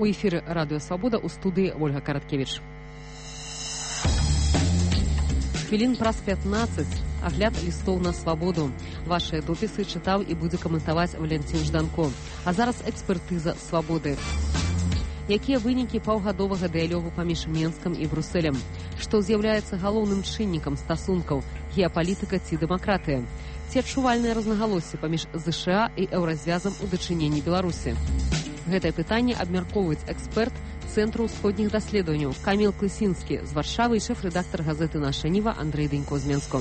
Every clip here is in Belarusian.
У эфіры радыё Свабода, у студыі Ольга Караткевіч. Хвілін праз 15 агляд лістоў на свабоду. Вашыя допісы чытаў і будзе каментаваць Валентин Жданко. А зараз экспертыза свабоды. Якія вынікі паўгадовага дыялогу паміж Менскам і Брусэлем? Што з'яўляецца галоўным чыннікам стасункаў, геапалітыка ці дэмакратыя? Ці адчувальныя рознагалоссі паміж ЗША і еўразвязам у дачыненні Беларусі? Гэтае пытанне абмяркоўваюць эксперт Цэнтру ўсходніх даследаванняў Каміл Клысінскі з Варшавы і шэф-рэдактар газеты «Наша Ніва» Андрэй Дэнько з Менску.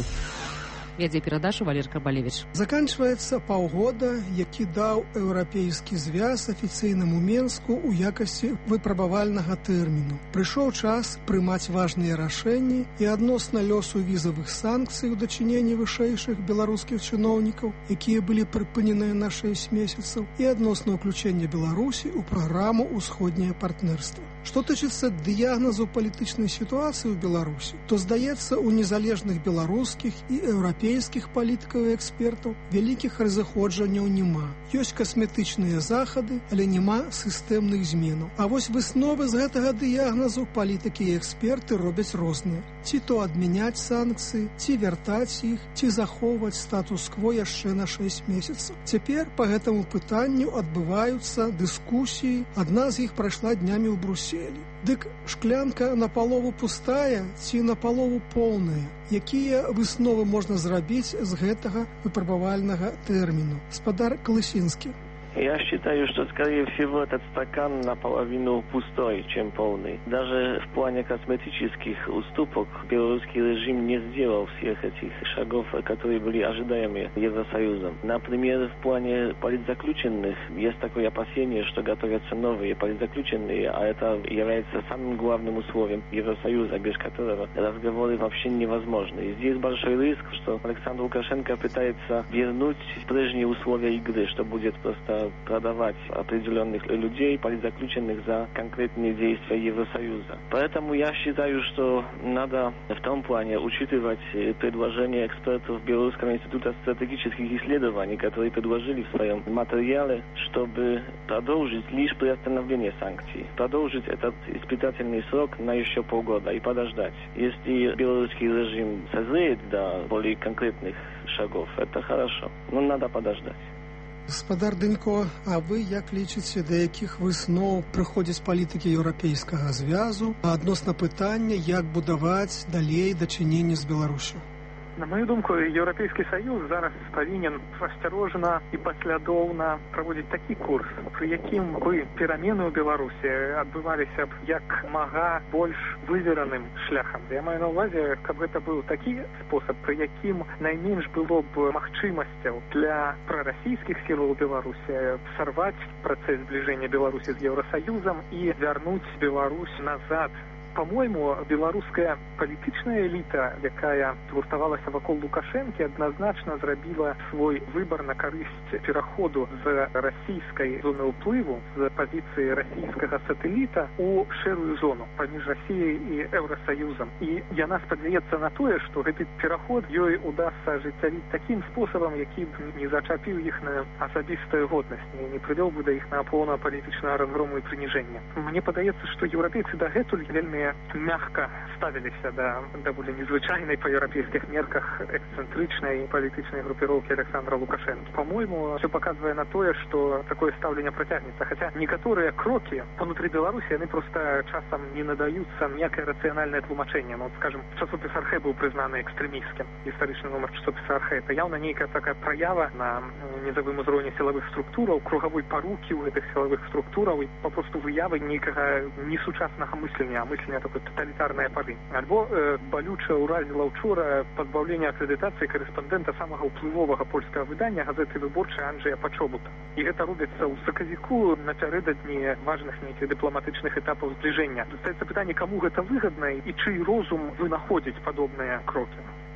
Вядзе перадачу Валерий Карбалевич. Заканчваецца паўгода, які даў еўрапейскі звяз афіцыйнаму Менску ў якасці выпрабавальнага тэрміну. Прыйшоў час прымаць важныя рашэнні і адносна лёсу візавых санкцый у дачыненні вышэйшых беларускіх чыноўнікаў, якія былі прыпыненыя на 6 месяцаў, і адносна ўключэння Беларусі ў праграму «Усходняе партнерства». Што тычыцца дыягназу палітычнай сітуацыі ў Беларусі, то, здаецца, у незалежных беларускіх і еўрапейскіх палітыкаў і экспертаў вялікіх разыходжанняў няма. Ёсць касметычныя захады, але няма сістэмных зменаў. А вось высновы з гэтага дыягназу палітыкі і эксперты робяць розныя. Ці то адмяняць санкцыі, ці вяртаць іх, ці захоўваць статус-кво яшчэ на 6 месяцаў. Цяпер па гэтаму пытанню адбываюцца дыскусіі. Адна з іх прайшла днямі ў Брусселі. Дык шклянка напалову пустая ці напалову поўная? Якія высновы можна зрабіць з гэтага выпрабавальнага тэрміну? Гаспадар Клысінскі. Я считаю, что, скорее всего, этот стакан наполовину пустой, чем полный. Даже в плане косметических уступок белорусский режим не сделал всех этих шагов, которые были ожидаемы Евросоюзом. Например, в плане политзаключенных есть такое опасение, что готовятся новые политзаключенные, а это является самым главным условием Евросоюза, без которого разговоры вообще невозможны. И здесь большой риск, что Александр Лукашенко пытается вернуть прежние условия игры, что будет просто продавать определенных людей, политзаключенных за конкретные действия Евросоюза. Поэтому я считаю, что надо в том плане учитывать предложения экспертов Белорусского института стратегических исследований, которые предложили в своем материале, чтобы продолжить лишь приостановление санкций, продолжить этот испытательный срок на еще полгода и подождать. Если белорусский режим созреет до более конкретных шагов, это хорошо, но надо подождать. Гаспадар Дэнько, а вы як лічыце, да якіх высноў прыходзяць палітыкі еўрапейскага звязу адносна пытання, як будаваць далей дачыненні з Беларусю? На мою думку, Еўрапейскі Саюз зараз павінен асцярожна і паслядоўна праводзіць такі курс, пры якім бы перамены ў Беларусі адбываліся б як мага больш вывераным шляхам. Я маю на ўвазе, каб гэта быў такі спосаб, пры якім найменш было б магчымасцяў для прарасійскіх сілаў у Беларусі сарваць працэс збліжэння Беларусі з Еўрасаюзам і вярнуць Беларусь назад. По-моему, беларуская палітычная эліта, якая гуртавалася вакол Лукашэнкі, адназначна зрабіла свой выбар на карысць пераходу з расійскай зоны ўплыву, з пазіцыі расійскага сатэліта у шэрую зону паміж Расіяй і Еўрасаюзам. І яна спадзяецца на тое, што гэты пераход ёй удасца ажыццявіць такім спосабам, які б не зачапіў іх на асабістую годнасць, не прывёў бы да іх на поўнага палітычнага разгрому і прыніжэння. Мне падаецца, што еўрапейцы дагэтуль вельмі мягко ставились до довольно незвычайной по европейских мерках эксцентричной политической группировки Александра Лукашенко. По-моему, все показывает на то, что такое ставление протягнется. Хотя некоторые кроки внутри Беларуси, они просто часом не надаются некое рациональное тлумачение. Ну, вот, скажем, часопис Архэ был признан экстремистским. Историчный номер часописа Архэ. Это явно некая такая проява на низовым узроне силовых структур, круговой поруки у этих силовых структур и попросту выявы некого несучасного мышления, а мышления такой тоталітарнай пары. Альбо балюча ўразіла ўчора пазбаўлення акрэдытацыі корэспандэнта самага ўплывовага польскага выдання газеты «Выборчая» Анджея Пачобута. І гэта робіцца ў сакавіку напярэдадні важных нейкіх дыпламатычных этапаў збліжэння. Застаецца пытанне, каму гэта выгадна і чый розум вынаходзіць падобныя крокі.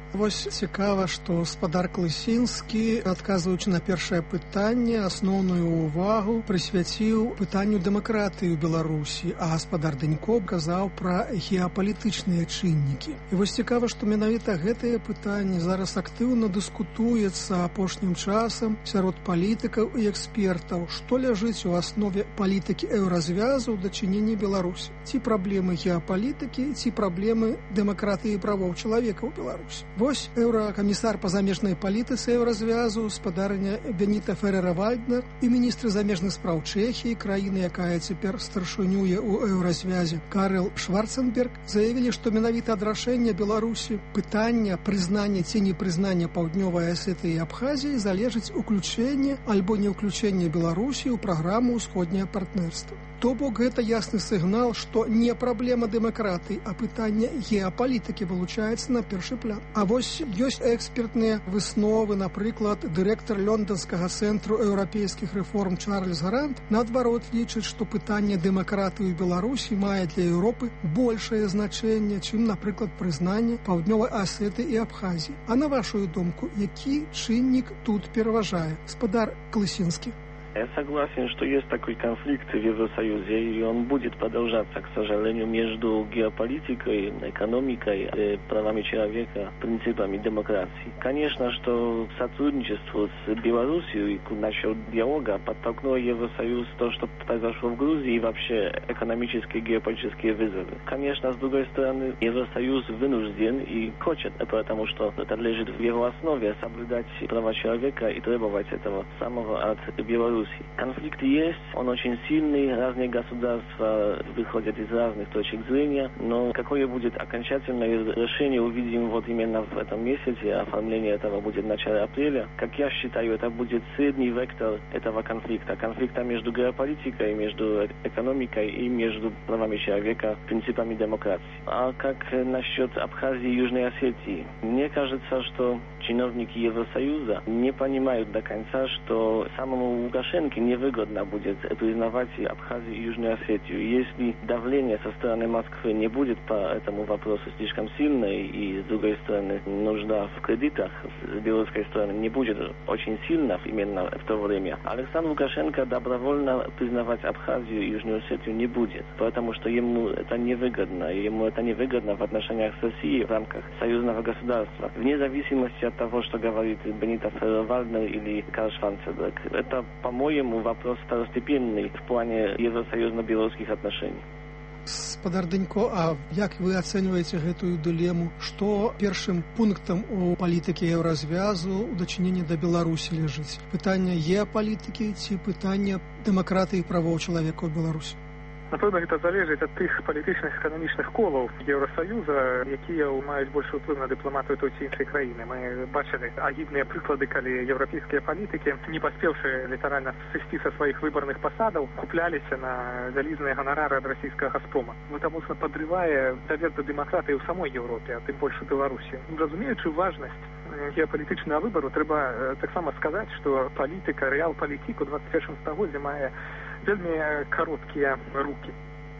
Вось цікава, што гаспадар Клысінскі, адказваючы на першае пытанне, асноўную ўвагу прысвяціў пытанню дэмакратыі ў Беларусі, а гаспадар Данько казаў пра геапалітычныя чыннікі. І вось цікава, што менавіта гэтае пытанне зараз актыўна дыскутуецца апошнім часам сярод палітыкаў і экспертаў, што ляжыць у аснове палітыкі еўразвязу ў дачыненні Беларусі. Ці праблемы геапалітыкі, ці праблемы дэмакратыі і правоў чалавека ў Беларусі. Вось еўракамісар па замежнай палітыцы еўразвязу, спадарня Беніта Ферера-Вальднер і міністр замежных спраў Чэхіі, краіны, якая цяпер старшынюе ў еўразвязе, Карл Шварценберг, заявілі, што менавіта ад рашэння Беларусі пытання прызнання ці непрызнання Паўднёвай Асетыі і Абхазіі залежыць уключэнне альбо не ўключэнне Беларусі ў праграму ўсходняе партнерства. То бок гэта ясны сігнал, што не праблема дэмакратыі, а пытанне геапалітыкі вылучаецца на першы план. А вось ёсць экспертныя высновы, напрыклад, дырэктар Лонданскага цэнтру еўрапейскіх рэформ Чарльз Грант, наадварот, лічыць, што пытанне дэмакратыі ў Беларусі мае для Еўропы большае значэнне, чым, напрыклад, прызнанне Паўднёвай Асеты і Абхазіі. А на вашу думку, які чыннік тут пераважае? Гаспадар Клысінскі. Я согласен, что есть такой конфликт в Евросоюзе, и он будет продолжаться, к сожалению, между геополитикой, экономикой, правами человека, принципами демократии. Конечно, что сотрудничество с Белоруссией насчет диалога подтолкнуло Евросоюз то, что произошло в Грузии, и вообще экономические и геополитические вызовы. Конечно, с другой стороны, Евросоюз вынужден и хочет, потому что это лежит в его основе, соблюдать права человека и требовать этого самого от Беларуси. Конфликт есть, он очень сильный, разные государства выходят из разных точек зрения, но какое будет окончательное решение, увидим вот именно в этом месяце, оформление этого будет в начале апреля. Как я считаю, это будет средний вектор этого конфликта между геополитикой, между экономикой и между правами человека, принципами демократии. А как насчет Абхазии и Южной Осетии? Мне кажется, что чиновники Евросоюза не понимают до конца, что самому Лукашенко невыгодно будет признавать Абхазию и Южную Осетию. Если давление со стороны Москвы не будет по этому вопросу слишком сильное, и, с другой стороны, нужда в кредитах с белорусской стороны не будет очень сильно именно в то время, Александр Лукашенко добровольно признавать Абхазию и Южную Осетию не будет, потому что ему это невыгодно. Ему это невыгодно в отношениях с Россией в рамках союзного государства. Вне зависимости от того, что говорит Бенита Ферера-Вальднер или Карл Шварценберг. Это, по-моему, вопрос второстепенный в плане евросоюзно-белорусских отношений. Гаспадар Данько, а як вы ацэньваеце гэтую дылему? Што першым пунктам у палітыкі еўразвязу ў дачыненні да Беларусі ляжыць? Пытанне геапалітыкі ці пытанне дэмакратыі і правоў чалавека ў Беларусі? Напэўна, гэта залежыць ад тых палітычных эканамічных колаў Еўрасаюза, якія маюць большы ўплыў на дыпламатыю той ці іншай краіны. Мы бачылі агідныя прыклады, калі еўрапейскія палітыкі, не паспеўшы літаральна сысці са сваіх выбарных пасадаў, купляліся на вялізныя ганарары ад расійскага «Газпрома». Гэта моцна падрывае давер да дэмакратыі ў самой Еўропе, а тым больш у Беларусі. Разумеючы важнасць геапалітычнага выбару, трэба таксама сказаць, што палітыка, рэал-палітік у 21 стагоддзі мае вельмі кароткія рукі.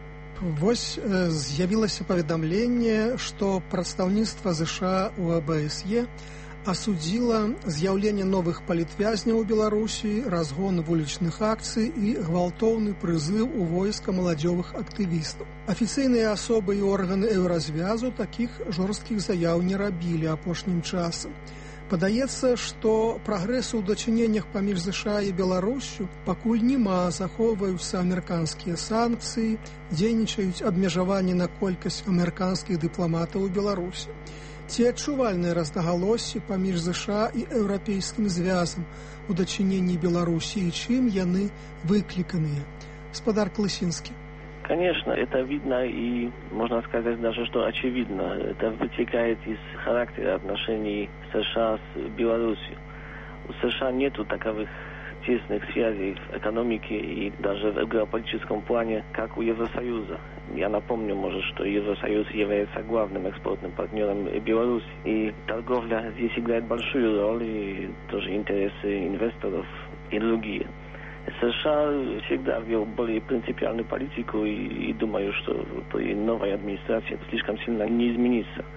Вось з'явілася паведамленне, што прадстаўніцтва ЗША ў АБСЕ асудзіла з'яўленне новых палітвязняў у Беларусі, разгон вулічных акцый і гвалтоўны прызыў у войска маладзёвых актывістаў. Афіцыйныя асобы і органы еўразвязу такіх жорсткіх заяў не рабілі апошнім часам. Падаецца, што прагрэсу ў дачыненнях паміж ЗША і Беларуссю пакуль няма, захоўваюцца амерыканскія санкцыі, дзейнічаюць абмежаванні на колькасць амерыканскіх дыпламатаў у Беларусі. Ці адчувальныя рознагалоссі паміж ЗША і еўрапейскім звязам у дачыненні Беларусі і чым яны выкліканыя? Гаспадар Клысінскі. Конечно, это видно и, можно сказать даже, что очевидно. Это вытекает из характера отношений США с Беларусью. У США нету таковых тесных связей в экономике и даже в геополитическом плане, как у Евросоюза. Я напомню, может, что Евросоюз является главным экспортным партнером Беларуси. И торговля здесь играет большую роль, и тоже интересы инвесторов и другие. США всегда вел более принципиальную политику и думаю, что при новой администрации это слишком сильно не изменится.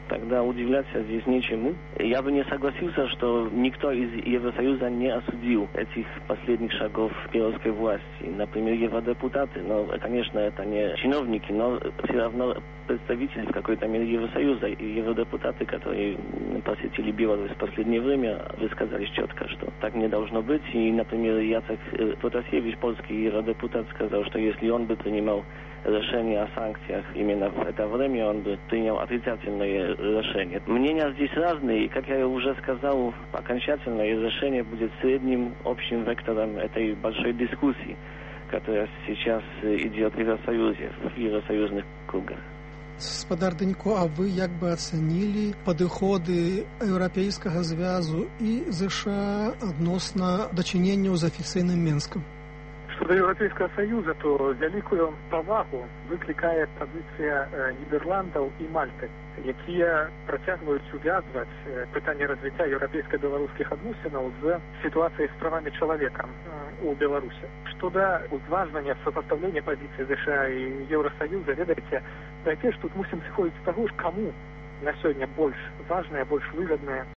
Тогда удивляться здесь нечему. Я бы не согласился, что никто из Евросоюза не осудил этих последних шагов белорусской власти. Например, евродепутаты, но, конечно, это не чиновники, но все равно представители в какой-то мере Евросоюза и евродепутаты, которые посетили Беларусь в последнее время, высказались четко, что так не должно быть. И, например, Яцек Протасевич, польский евродепутат, сказал, что если он бы принимал решение о санкциях именно в это время, он бы принял отрицательное решение. Мнения здесь разные, и, как я уже сказал, окончательное решение будет средним общим вектором этой большой дискуссии, которая сейчас идет в Евросоюзе, в евросоюзных кругах. Спадар Данько, а вы як бы оценили падыходы Еўрапейскага звязу і ЗША адносна дачыненняў з афіцыйным Менскам? Что до Европейского Союза, то великую повагу выкликает позиция Нидерландов и Мальты, якія працягваюць увязваць пытанне развіцця еўрапейска-беларускіх адносінаў з сітуацыяй з правамі чалавека у Беларусі. Што да узважвання сопоставлення позиций США и Евросоюза, ведаеце, найперш тут мусім сыходзіць з таго ж, каму на сёння больш важная, больш выгодная